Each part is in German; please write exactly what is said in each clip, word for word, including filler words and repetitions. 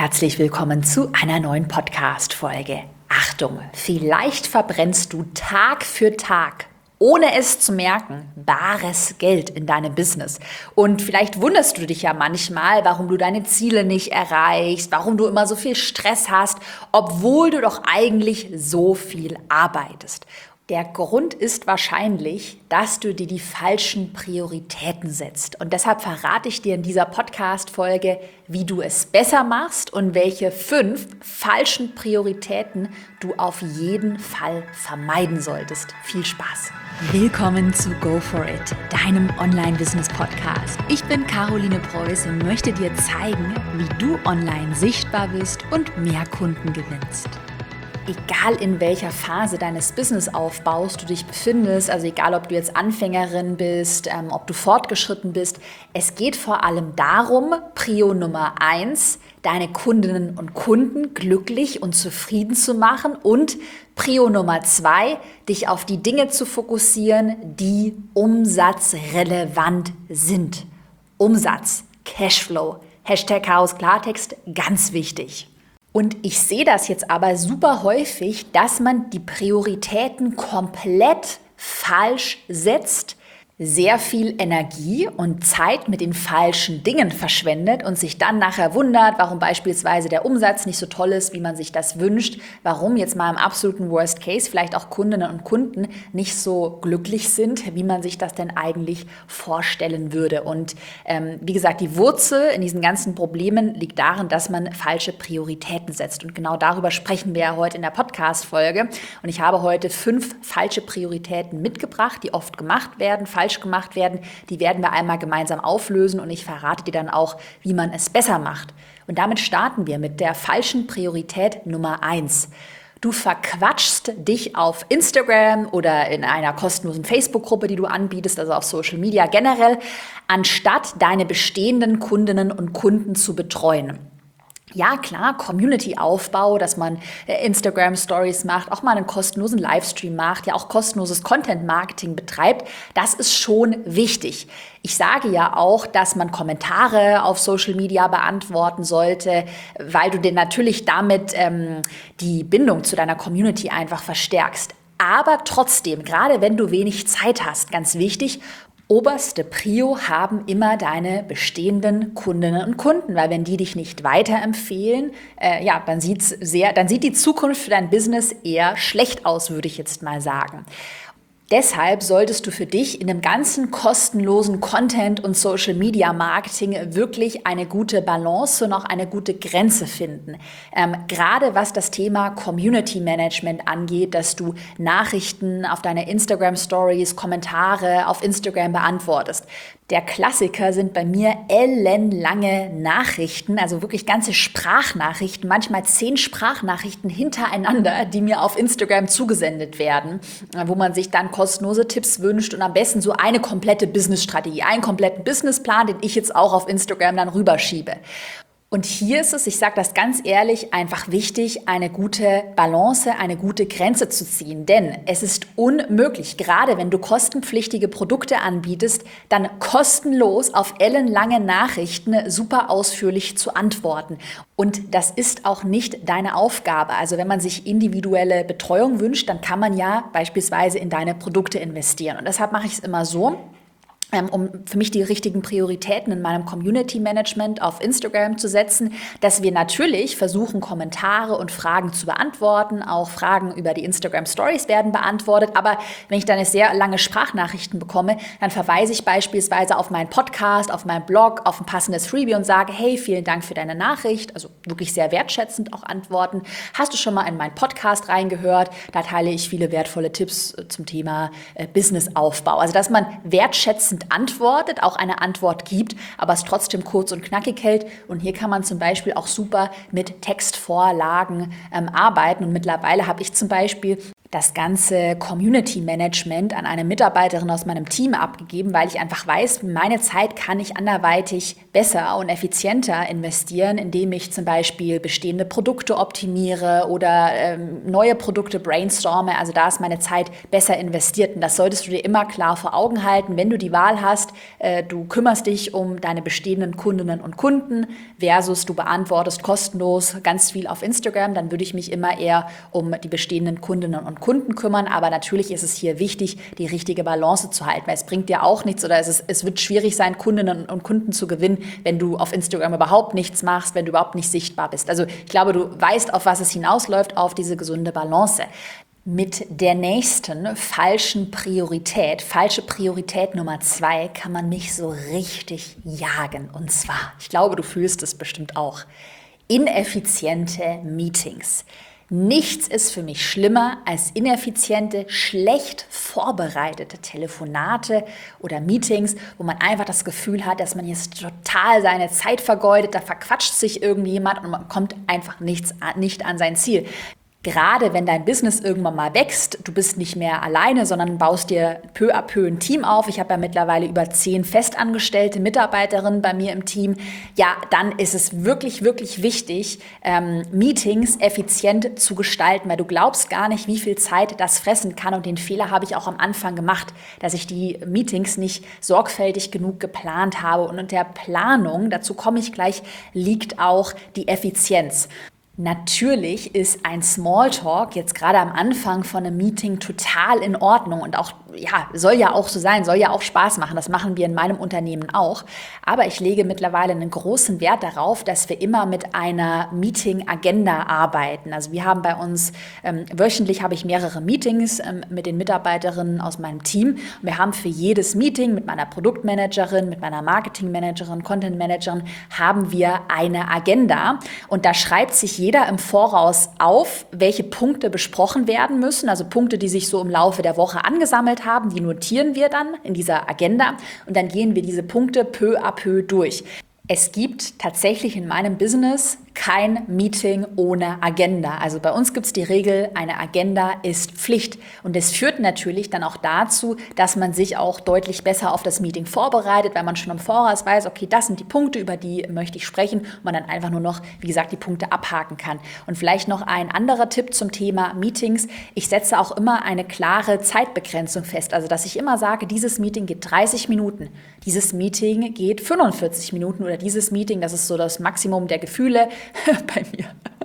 Herzlich willkommen zu einer neuen Podcast-Folge. Achtung, vielleicht verbrennst du Tag für Tag, ohne es zu merken, bares Geld in deinem Business. Und vielleicht wunderst du dich ja manchmal, warum du deine Ziele nicht erreichst, warum du immer so viel Stress hast, obwohl du doch eigentlich so viel arbeitest. Der Grund ist wahrscheinlich, dass du dir die falschen Prioritäten setzt. Und deshalb verrate ich dir in dieser Podcast-Folge, wie du es besser machst und welche fünf falschen Prioritäten du auf jeden Fall vermeiden solltest. Viel Spaß! Willkommen zu Go For It, deinem Online-Business-Podcast. Ich bin Caroline Preuß und möchte dir zeigen, wie du online sichtbar bist und mehr Kunden gewinnst. Egal in welcher Phase deines Businessaufbaus du dich befindest, also egal ob du jetzt Anfängerin bist, ähm, ob du fortgeschritten bist, es geht vor allem darum, Prio Nummer eins, deine Kundinnen und Kunden glücklich und zufrieden zu machen und Prio Nummer zwei, dich auf die Dinge zu fokussieren, die umsatzrelevant sind. Umsatz, Cashflow, Hashtag Chaos Klartext, ganz wichtig. Und ich sehe das jetzt aber super häufig, dass man die Prioritäten komplett falsch setzt, sehr viel Energie und Zeit mit den falschen Dingen verschwendet und sich dann nachher wundert, warum beispielsweise der Umsatz nicht so toll ist, wie man sich das wünscht, warum jetzt mal im absoluten Worst Case vielleicht auch Kundinnen und Kunden nicht so glücklich sind, wie man sich das denn eigentlich vorstellen würde. Und ähm, wie gesagt, die Wurzel in diesen ganzen Problemen liegt darin, dass man falsche Prioritäten setzt. Und genau darüber sprechen wir ja heute in der Podcast-Folge. Und ich habe heute fünf falsche Prioritäten mitgebracht, die oft gemacht werden, falsch gemacht werden, die werden wir einmal gemeinsam auflösen und ich verrate dir dann auch, wie man es besser macht. Und damit starten wir mit der falschen Priorität Nummer eins. Du verquatschst dich auf Instagram oder in einer kostenlosen Facebook-Gruppe, die du anbietest, also auf Social Media generell, anstatt deine bestehenden Kundinnen und Kunden zu betreuen. Ja, klar, Community-Aufbau, dass man Instagram-Stories macht, auch mal einen kostenlosen Livestream macht, ja auch kostenloses Content-Marketing betreibt, das ist schon wichtig. Ich sage ja auch, dass man Kommentare auf Social Media beantworten sollte, weil du dir natürlich damit ähm, die Bindung zu deiner Community einfach verstärkst. Aber trotzdem, gerade wenn du wenig Zeit hast, ganz wichtig, oberste Prio haben immer deine bestehenden Kundinnen und Kunden, weil wenn die dich nicht weiterempfehlen, äh, ja, dann sieht's sehr, dann sieht die Zukunft für dein Business eher schlecht aus, würde ich jetzt mal sagen. Deshalb solltest du für dich in dem ganzen kostenlosen Content- und Social-Media-Marketing wirklich eine gute Balance und auch eine gute Grenze finden. Ähm, gerade was das Thema Community-Management angeht, dass du Nachrichten auf deine Instagram-Stories, Kommentare auf Instagram beantwortest. Der Klassiker sind bei mir ellenlange Nachrichten, also wirklich ganze Sprachnachrichten, manchmal zehn Sprachnachrichten hintereinander, die mir auf Instagram zugesendet werden, wo man sich dann kostenlose Tipps wünscht und am besten so eine komplette Businessstrategie, einen kompletten Businessplan, den ich jetzt auch auf Instagram dann rüberschiebe. Und hier ist es, ich sage das ganz ehrlich, einfach wichtig, eine gute Balance, eine gute Grenze zu ziehen. Denn es ist unmöglich, gerade wenn du kostenpflichtige Produkte anbietest, dann kostenlos auf ellenlange Nachrichten super ausführlich zu antworten. Und das ist auch nicht deine Aufgabe. Also wenn man sich individuelle Betreuung wünscht, dann kann man ja beispielsweise in deine Produkte investieren. Und deshalb mache ich es immer so, um für mich die richtigen Prioritäten in meinem Community-Management auf Instagram zu setzen, dass wir natürlich versuchen, Kommentare und Fragen zu beantworten. Auch Fragen über die Instagram-Stories werden beantwortet. Aber wenn ich dann sehr lange Sprachnachrichten bekomme, dann verweise ich beispielsweise auf meinen Podcast, auf meinen Blog, auf ein passendes Freebie und sage, hey, vielen Dank für deine Nachricht. Also wirklich sehr wertschätzend auch antworten. Hast du schon mal in meinen Podcast reingehört? Da teile ich viele wertvolle Tipps zum Thema äh, Businessaufbau. Also dass man wertschätzend antwortet, auch eine Antwort gibt, aber es trotzdem kurz und knackig hält. Und hier kann man zum Beispiel auch super mit Textvorlagen ähm, arbeiten. Und mittlerweile habe ich zum Beispiel das ganze Community Management an eine Mitarbeiterin aus meinem Team abgegeben, weil ich einfach weiß, meine Zeit kann ich anderweitig besser und effizienter investieren, indem ich zum Beispiel bestehende Produkte optimiere oder ähm, neue Produkte brainstorme. Also da ist meine Zeit besser investiert. Und das solltest du dir immer klar vor Augen halten, wenn du die Wahl hast, äh, du kümmerst dich um deine bestehenden Kundinnen und Kunden versus du beantwortest kostenlos ganz viel auf Instagram, dann würde ich mich immer eher um die bestehenden Kundinnen und Kunden kümmern, aber natürlich ist es hier wichtig, die richtige Balance zu halten, weil es bringt dir auch nichts oder es, ist, es wird schwierig sein, Kundinnen und Kunden zu gewinnen, wenn du auf Instagram überhaupt nichts machst, wenn du überhaupt nicht sichtbar bist. Also ich glaube, du weißt, auf was es hinausläuft, auf diese gesunde Balance. Mit der nächsten falschen Priorität, falsche Priorität Nummer zwei, kann man mich so richtig jagen. Und zwar, ich glaube, du fühlst es bestimmt auch, ineffiziente Meetings. Nichts ist für mich schlimmer als ineffiziente, schlecht vorbereitete Telefonate oder Meetings, wo man einfach das Gefühl hat, dass man jetzt total seine Zeit vergeudet, da verquatscht sich irgendjemand und man kommt einfach nichts, nicht an sein Ziel. Gerade wenn dein Business irgendwann mal wächst, du bist nicht mehr alleine, sondern baust dir peu à peu ein Team auf. Ich habe ja mittlerweile über zehn festangestellte Mitarbeiterinnen bei mir im Team. Ja, dann ist es wirklich, wirklich wichtig, ähm, Meetings effizient zu gestalten, weil du glaubst gar nicht, wie viel Zeit das fressen kann. Und den Fehler habe ich auch am Anfang gemacht, dass ich die Meetings nicht sorgfältig genug geplant habe. Und in der Planung, dazu komme ich gleich, liegt auch die Effizienz. Natürlich ist ein Smalltalk jetzt gerade am Anfang von einem Meeting total in Ordnung und auch, ja, soll ja auch so sein, soll ja auch Spaß machen. Das machen wir in meinem Unternehmen auch. Aber ich lege mittlerweile einen großen Wert darauf, dass wir immer mit einer Meeting-Agenda arbeiten. Also wir haben bei uns, ähm, wöchentlich habe ich mehrere Meetings ähm, mit den Mitarbeiterinnen aus meinem Team. Und wir haben für jedes Meeting mit meiner Produktmanagerin, mit meiner Marketingmanagerin, Contentmanagerin, haben wir eine Agenda. Und da schreibt sich jeder im Voraus auf, welche Punkte besprochen werden müssen, also Punkte, die sich so im Laufe der Woche angesammelt haben, die notieren wir dann in dieser Agenda und dann gehen wir diese Punkte peu à peu durch. Es gibt tatsächlich in meinem Business kein Meeting ohne Agenda. Also bei uns gibt es die Regel, eine Agenda ist Pflicht. Und das führt natürlich dann auch dazu, dass man sich auch deutlich besser auf das Meeting vorbereitet, weil man schon im Voraus weiß, okay, das sind die Punkte, über die möchte ich sprechen und man dann einfach nur noch, wie gesagt, die Punkte abhaken kann. Und vielleicht noch ein anderer Tipp zum Thema Meetings. Ich setze auch immer eine klare Zeitbegrenzung fest. Also dass ich immer sage, dieses Meeting geht dreißig Minuten, dieses Meeting geht fünfundvierzig Minuten oder dieses Meeting, das ist so das Maximum der Gefühle bei mir.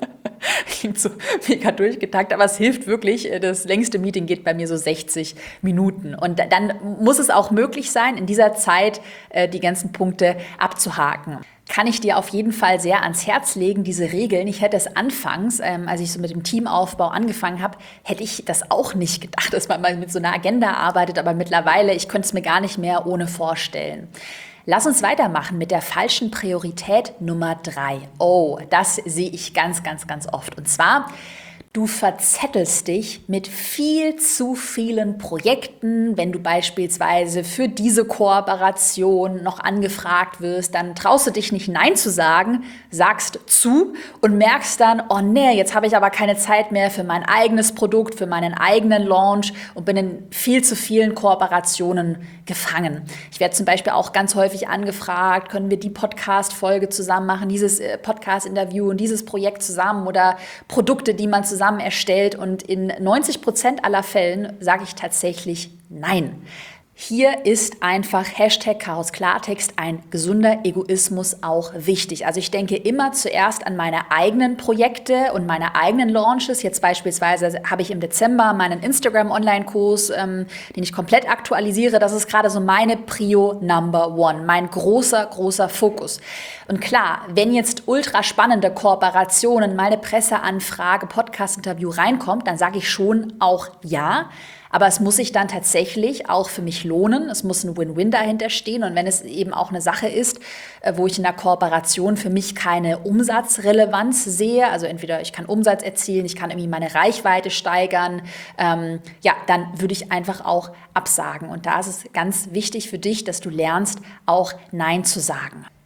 Klingt so mega durchgetakt, aber es hilft wirklich. Das längste Meeting geht bei mir so sechzig Minuten. Und dann muss es auch möglich sein, in dieser Zeit die ganzen Punkte abzuhaken. Kann ich dir auf jeden Fall sehr ans Herz legen, diese Regeln. Ich hätte es anfangs, ähm, als ich so mit dem Teamaufbau angefangen habe, hätte ich das auch nicht gedacht, dass man mal mit so einer Agenda arbeitet. Aber mittlerweile, ich könnte es mir gar nicht mehr ohne vorstellen. Lass uns weitermachen mit der falschen Priorität Nummer drei. Oh, das sehe ich ganz, ganz, ganz oft. Und zwar, du verzettelst dich mit viel zu vielen Projekten. Wenn du beispielsweise für diese Kooperation noch angefragt wirst, dann traust du dich nicht Nein zu sagen, sagst zu und merkst dann, oh nee, jetzt habe ich aber keine Zeit mehr für mein eigenes Produkt, für meinen eigenen Launch und bin in viel zu vielen Kooperationen gefangen. Ich werde zum Beispiel auch ganz häufig angefragt, können wir die Podcast-Folge zusammen machen, dieses Podcast-Interview und dieses Projekt zusammen oder Produkte, die man zusammen erstellt, und in neunzig Prozent aller Fällen sage ich tatsächlich nein. Hier ist einfach Hashtag Chaos Klartext ein gesunder Egoismus auch wichtig. Also ich denke immer zuerst an meine eigenen Projekte und meine eigenen Launches. Jetzt beispielsweise habe ich im Dezember meinen Instagram-Online-Kurs, ähm, den ich komplett aktualisiere. Das ist gerade so meine Prio Number One, mein großer, großer Fokus. Und klar, wenn jetzt ultra spannende Kooperationen, meine Presseanfrage, Podcast-Interview reinkommt, dann sage ich schon auch ja. Aber es muss sich dann tatsächlich auch für mich lohnen. Es muss ein Win-Win dahinter stehen. Und wenn es eben auch eine Sache ist, wo ich in der Kooperation für mich keine Umsatzrelevanz sehe, also entweder ich kann Umsatz erzielen, ich kann irgendwie meine Reichweite steigern, ähm, ja, dann würde ich einfach auch absagen. Und da ist es ganz wichtig für dich, dass du lernst, auch Nein zu sagen.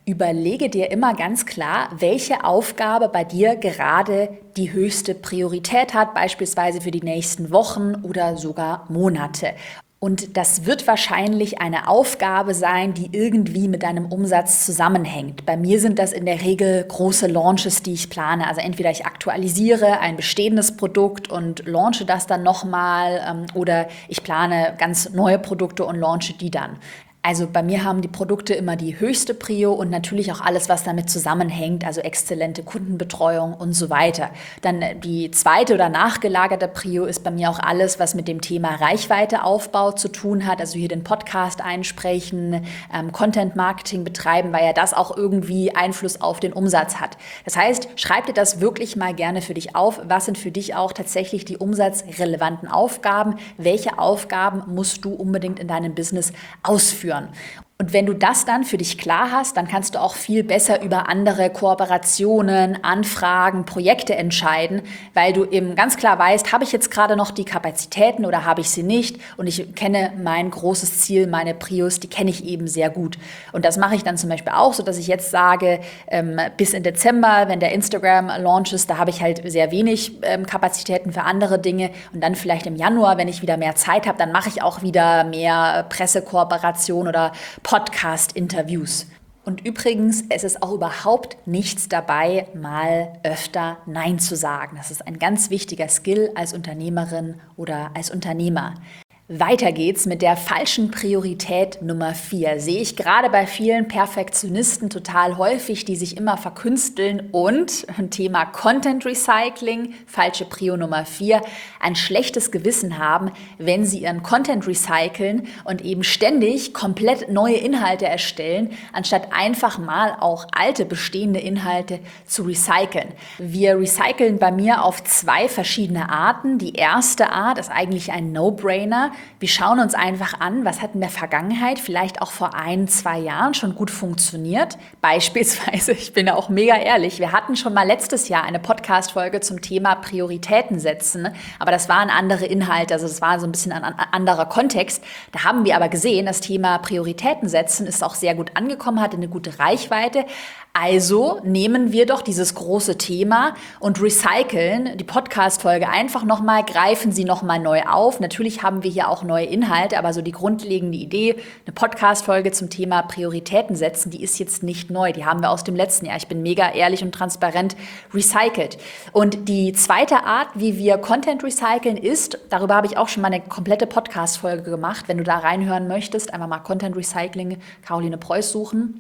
Überlege dir immer ganz klar, welche Aufgabe bei dir gerade die höchste Priorität hat, beispielsweise für die nächsten Wochen oder sogar Monate. Und das wird wahrscheinlich eine Aufgabe sein, die irgendwie mit deinem Umsatz zusammenhängt. Bei mir sind das in der Regel große Launches, die ich plane. Also entweder ich aktualisiere ein bestehendes Produkt und launche das dann nochmal ähm, oder ich plane ganz neue Produkte und launche die dann. Also bei mir haben die Produkte immer die höchste Prio und natürlich auch alles, was damit zusammenhängt, also exzellente Kundenbetreuung und so weiter. Dann die zweite oder nachgelagerte Prio ist bei mir auch alles, was mit dem Thema Reichweiteaufbau zu tun hat, also hier den Podcast einsprechen, ähm, Content-Marketing betreiben, weil ja das auch irgendwie Einfluss auf den Umsatz hat. Das heißt, schreib dir das wirklich mal gerne für dich auf. Was sind für dich auch tatsächlich die umsatzrelevanten Aufgaben? Welche Aufgaben musst du unbedingt in deinem Business ausführen? Und wenn du das dann für dich klar hast, dann kannst du auch viel besser über andere Kooperationen, Anfragen, Projekte entscheiden, weil du eben ganz klar weißt, habe ich jetzt gerade noch die Kapazitäten oder habe ich sie nicht? Und ich kenne mein großes Ziel, meine Prios, die kenne ich eben sehr gut. Und das mache ich dann zum Beispiel auch, so dass ich jetzt sage, ähm, bis in Dezember, wenn der Instagram-Launch ist, da habe ich halt sehr wenig ähm, Kapazitäten für andere Dinge. Und dann vielleicht im Januar, wenn ich wieder mehr Zeit habe, dann mache ich auch wieder mehr Pressekooperation oder Podcast-Interviews. Und übrigens, es ist auch überhaupt nichts dabei, mal öfter Nein zu sagen. Das ist ein ganz wichtiger Skill als Unternehmerin oder als Unternehmer. Weiter geht's mit der falschen Priorität Nummer vier. Sehe ich gerade bei vielen Perfektionisten total häufig, die sich immer verkünsteln und Thema Content Recycling, falsche Prio Nummer vier, ein schlechtes Gewissen haben, wenn sie ihren Content recyceln und eben ständig komplett neue Inhalte erstellen, anstatt einfach mal auch alte bestehende Inhalte zu recyceln. Wir recyceln bei mir auf zwei verschiedene Arten. Die erste Art ist eigentlich ein No-Brainer. Wir schauen uns einfach an, was hat in der Vergangenheit, vielleicht auch vor ein, zwei Jahren schon gut funktioniert. Beispielsweise, ich bin ja auch mega ehrlich, wir hatten schon mal letztes Jahr eine Podcast-Folge zum Thema Prioritäten setzen, aber das waren andere Inhalte, also das war so ein bisschen ein anderer Kontext. Da haben wir aber gesehen, das Thema Prioritäten setzen ist auch sehr gut angekommen, hatte eine gute Reichweite. Also nehmen wir doch dieses große Thema und recyceln die Podcast-Folge einfach nochmal, greifen sie nochmal neu auf. Natürlich haben wir hier auch neue Inhalte, aber so die grundlegende Idee, eine Podcast-Folge zum Thema Prioritäten setzen, die ist jetzt nicht neu. Die haben wir aus dem letzten Jahr. Ich bin mega ehrlich und transparent recycelt. Und die zweite Art, wie wir Content recyceln, ist, darüber habe ich auch schon mal eine komplette Podcast-Folge gemacht. Wenn du da reinhören möchtest, einfach mal Content Recycling, Caroline Preuß suchen.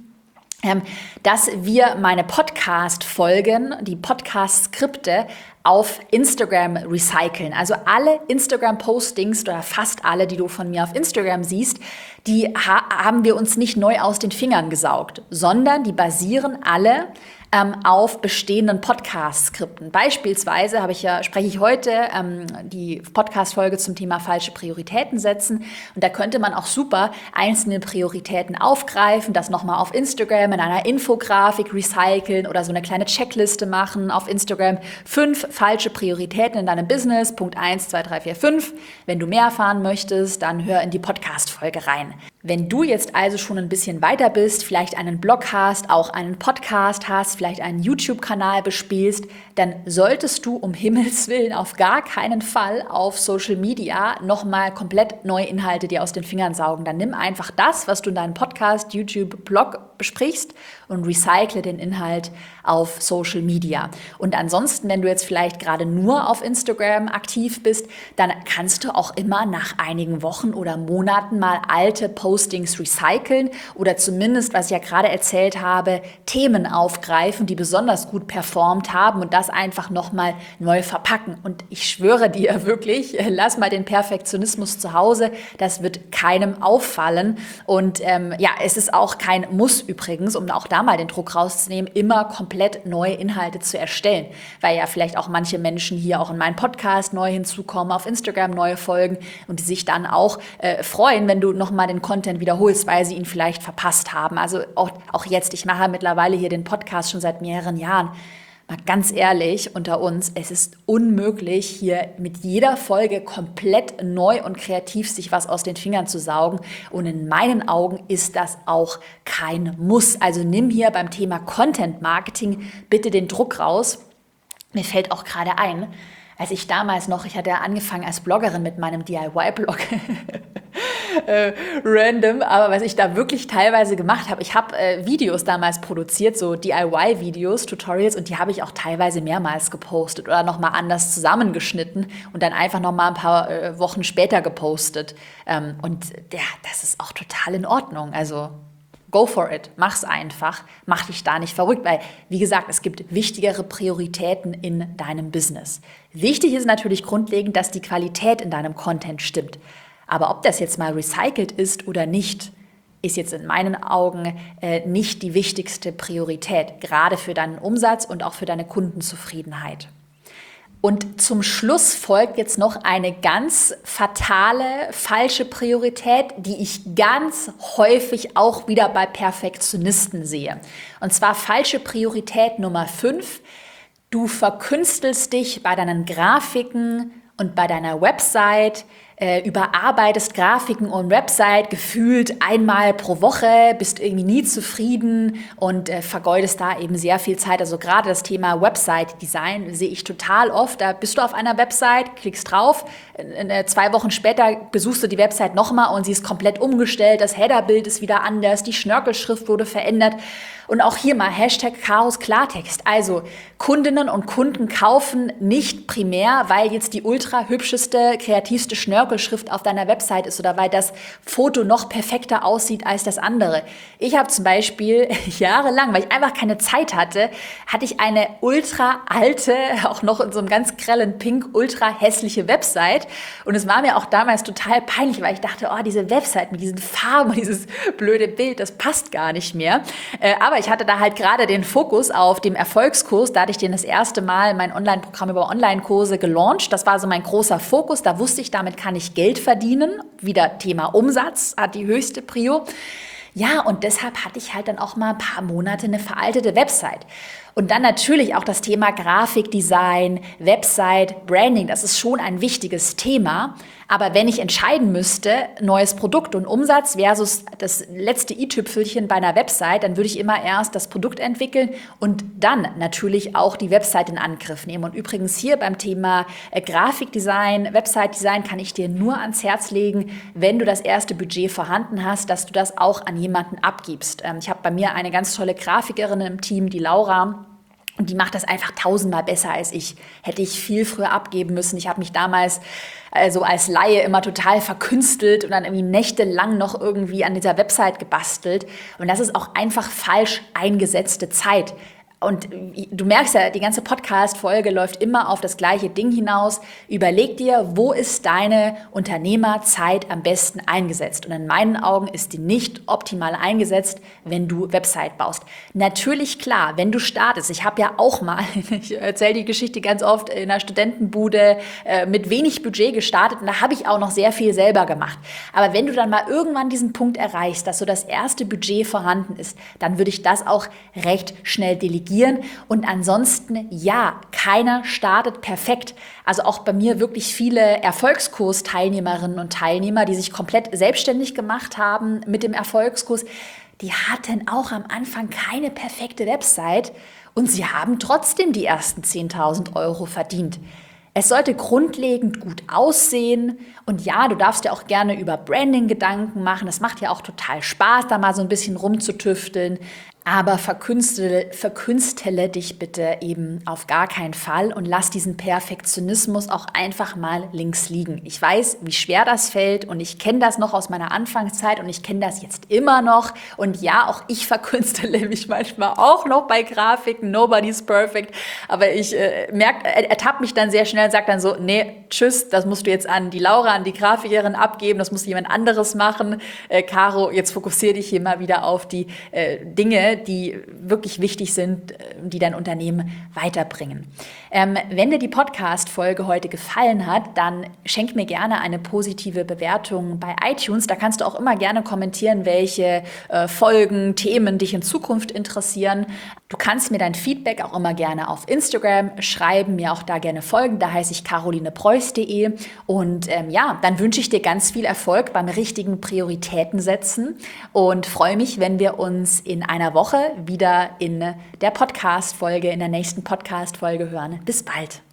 Dass wir meine Podcast-Folgen, die Podcast-Skripte auf Instagram recyceln. Also alle Instagram-Postings oder fast alle, die du von mir auf Instagram siehst, die ha- haben wir uns nicht neu aus den Fingern gesaugt, sondern die basieren alle ähm, auf bestehenden Podcast-Skripten. Beispielsweise habe ich ja, spreche ich heute ähm, die Podcast-Folge zum Thema falsche Prioritäten setzen. Und da könnte man auch super einzelne Prioritäten aufgreifen, das nochmal auf Instagram in einer Infografik recyceln oder so eine kleine Checkliste machen auf Instagram. Fünf falsche Prioritäten in deinem Business, Punkt eins, zwei, drei, vier, fünf. Wenn du mehr erfahren möchtest, dann hör in die Podcast-Folge rein. Wenn du jetzt also schon ein bisschen weiter bist, vielleicht einen Blog hast, auch einen Podcast hast, vielleicht einen YouTube-Kanal bespielst, dann solltest du um Himmels Willen auf gar keinen Fall auf Social Media nochmal komplett neue Inhalte dir aus den Fingern saugen. Dann nimm einfach das, was du in deinem Podcast, YouTube, Blog besprichst und recycle den Inhalt auf Social Media. Und ansonsten, wenn du jetzt vielleicht gerade nur auf Instagram aktiv bist, dann kannst du auch immer nach einigen Wochen oder Monaten mal alte Postings recyceln oder zumindest, was ich ja gerade erzählt habe, Themen aufgreifen, die besonders gut performt haben und das einfach nochmal neu verpacken. Und ich schwöre dir wirklich, lass mal den Perfektionismus zu Hause, das wird keinem auffallen. Und ähm, ja, es ist auch kein Muss übrigens, um auch da mal den Druck rauszunehmen, immer komplett neue Inhalte zu erstellen, weil ja vielleicht auch manche Menschen hier auch in meinen Podcast neu hinzukommen, auf Instagram neue folgen und die sich dann auch äh, freuen, wenn du nochmal den Content wiederholst, weil sie ihn vielleicht verpasst haben. Also auch, auch jetzt, ich mache mittlerweile hier den Podcast schon seit mehreren Jahren. Mal ganz ehrlich unter uns, es ist unmöglich, hier mit jeder Folge komplett neu und kreativ sich was aus den Fingern zu saugen. Und in meinen Augen ist das auch kein Muss. Also nimm hier beim Thema Content Marketing bitte den Druck raus. Mir fällt auch gerade ein, als ich damals noch, ich hatte ja angefangen als Bloggerin mit meinem D I Y-Blog, äh, random, aber was ich da wirklich teilweise gemacht habe, ich habe äh, Videos damals produziert, so D I Y-Videos, Tutorials, und die habe ich auch teilweise mehrmals gepostet oder nochmal anders zusammengeschnitten und dann einfach nochmal ein paar äh, Wochen später gepostet. Ähm, und ja, das ist auch total in Ordnung, also go for it, mach's einfach, mach dich da nicht verrückt, weil, wie gesagt, es gibt wichtigere Prioritäten in deinem Business. Wichtig ist natürlich grundlegend, dass die Qualität in deinem Content stimmt. Aber ob das jetzt mal recycelt ist oder nicht, ist jetzt in meinen Augen äh, nicht die wichtigste Priorität, gerade für deinen Umsatz und auch für deine Kundenzufriedenheit. Und zum Schluss folgt jetzt noch eine ganz fatale, falsche Priorität, die ich ganz häufig auch wieder bei Perfektionisten sehe. Und zwar falsche Priorität Nummer fünf. Du verkünstelst dich bei deinen Grafiken und bei deiner Website, äh, überarbeitest Grafiken und Website gefühlt einmal pro Woche, bist irgendwie nie zufrieden und äh, vergeudest da eben sehr viel Zeit. Also gerade das Thema Website-Design sehe ich total oft. Da bist du auf einer Website, klickst drauf, äh, zwei Wochen später besuchst du die Website nochmal und sie ist komplett umgestellt, das Headerbild ist wieder anders, die Schnörkelschrift wurde verändert. Und auch hier mal Hashtag Chaos Klartext. Also Kundinnen und Kunden kaufen nicht primär, weil jetzt die ultra hübscheste, kreativste Schnörkelschrift auf deiner Website ist oder weil das Foto noch perfekter aussieht als das andere. Ich habe zum Beispiel jahrelang, weil ich einfach keine Zeit hatte, hatte ich eine ultra alte, auch noch in so einem ganz grellen Pink, ultra hässliche Website. Und es war mir auch damals total peinlich, weil ich dachte, oh, diese Website mit diesen Farben und dieses blöde Bild, das passt gar nicht mehr. Äh, aber ich hatte da halt gerade den Fokus auf dem Erfolgskurs. Da hatte ich den das erste Mal mein Online-Programm über Online-Kurse gelauncht. Das war so mein großer Fokus. Da wusste ich, damit kann ich Geld verdienen. Wieder Thema Umsatz hat die höchste Prio. Ja, und deshalb hatte ich halt dann auch mal ein paar Monate eine veraltete Website. Und dann natürlich auch das Thema Grafikdesign, Website, Branding. Das ist schon ein wichtiges Thema. Aber wenn ich entscheiden müsste, neues Produkt und Umsatz versus das letzte i-Tüpfelchen bei einer Website, dann würde ich immer erst das Produkt entwickeln und dann natürlich auch die Website in Angriff nehmen. Und übrigens hier beim Thema äh, Grafikdesign, Website-Design kann ich dir nur ans Herz legen, wenn du das erste Budget vorhanden hast, dass du das auch an jemanden abgibst. Ähm, ich habe bei mir eine ganz tolle Grafikerin im Team, die Laura. Und die macht das einfach tausendmal besser als ich. Hätte ich viel früher abgeben müssen. Ich habe mich damals also als Laie immer total verkünstelt und dann irgendwie nächtelang noch irgendwie an dieser Website gebastelt. Und das ist auch einfach falsch eingesetzte Zeit. Und du merkst ja, die ganze Podcast-Folge läuft immer auf das gleiche Ding hinaus. Überleg dir, wo ist deine Unternehmerzeit am besten eingesetzt? Und in meinen Augen ist die nicht optimal eingesetzt, wenn du Website baust. Natürlich klar, wenn du startest. Ich habe ja auch mal, ich erzähle die Geschichte ganz oft, in einer Studentenbude äh, mit wenig Budget gestartet und da habe ich auch noch sehr viel selber gemacht. Aber wenn du dann mal irgendwann diesen Punkt erreichst, dass so das erste Budget vorhanden ist, dann würde ich das auch recht schnell delegieren. Und ansonsten, ja, keiner startet perfekt. Also auch bei mir wirklich viele Erfolgskurs-Teilnehmerinnen und Teilnehmer, die sich komplett selbstständig gemacht haben mit dem Erfolgskurs, die hatten auch am Anfang keine perfekte Website und sie haben trotzdem die ersten zehntausend Euro verdient. Es sollte grundlegend gut aussehen und ja, du darfst ja auch gerne über Branding Gedanken machen. Es macht ja auch total Spaß, da mal so ein bisschen rumzutüfteln. Aber verkünstele, verkünstele dich bitte eben auf gar keinen Fall und lass diesen Perfektionismus auch einfach mal links liegen. Ich weiß, wie schwer das fällt und ich kenne das noch aus meiner Anfangszeit und ich kenne das jetzt immer noch. Und ja, auch ich verkünstele mich manchmal auch noch bei Grafiken. Nobody's perfect. Aber ich äh, merke, ertappe mich dann sehr schnell und sage dann so, nee, tschüss, das musst du jetzt an die Laura, an die Grafikerin abgeben, das muss jemand anderes machen. Äh, Caro, jetzt fokussiere dich hier mal wieder auf die äh, Dinge, die wirklich wichtig sind, die dein Unternehmen weiterbringen. Ähm, wenn dir die Podcast-Folge heute gefallen hat, dann schenk mir gerne eine positive Bewertung bei iTunes. Da kannst du auch immer gerne kommentieren, welche äh, Folgen, Themen dich in Zukunft interessieren. Du kannst mir dein Feedback auch immer gerne auf Instagram schreiben, mir auch da gerne folgen. Da heiße ich caroline preuß punkt de. Und ähm, ja, dann wünsche ich dir ganz viel Erfolg beim richtigen Prioritäten setzen und freue mich, wenn wir uns in einer Woche wieder in der Podcast-Folge, in der nächsten Podcast-Folge hören. Bis bald.